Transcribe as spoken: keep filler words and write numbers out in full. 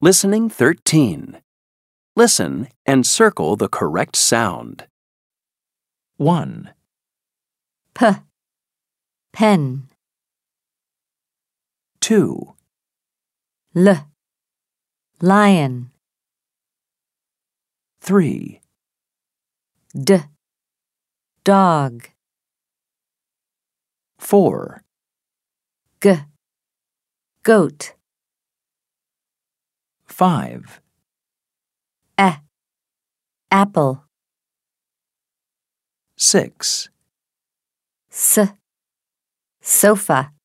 Listening thirteen. Listen and circle the correct sound. one, P. Pen. two, L. Lion. three, D. Dog. four, G. Goat. five, E. Apple. six, S. Sofa.